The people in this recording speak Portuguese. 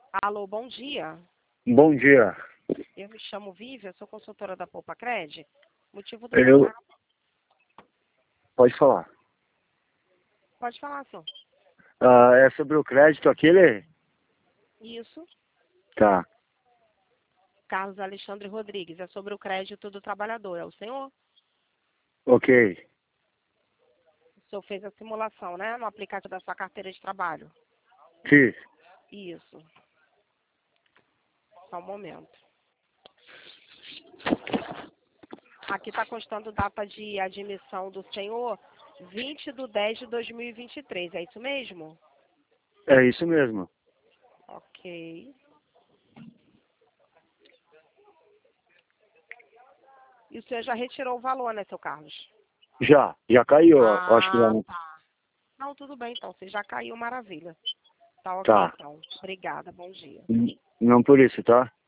Alô, bom dia. Bom dia. Eu me chamo Vívia, sou consultora da Poupa Cred. Motivo do Eu... contato. Pode falar. Pode falar, senhor. É sobre o crédito aquele? Isso. Tá. Carlos Alexandre Rodrigues. É sobre o crédito do trabalhador. É o senhor? Ok. O senhor fez a simulação, né? No aplicativo da sua carteira de trabalho. Fiz. Isso. Só um momento. Aqui está constando data de admissão do senhor 20/10/2023. É isso mesmo? É isso mesmo. Ok. E o senhor já retirou o valor, né, seu Carlos? Já caiu, ó. Acho que já Ah, não. tá. Não, tudo bem, então. Você já caiu, maravilha. Tá ok, Tá. então. Obrigada, bom dia. Não por isso, tá?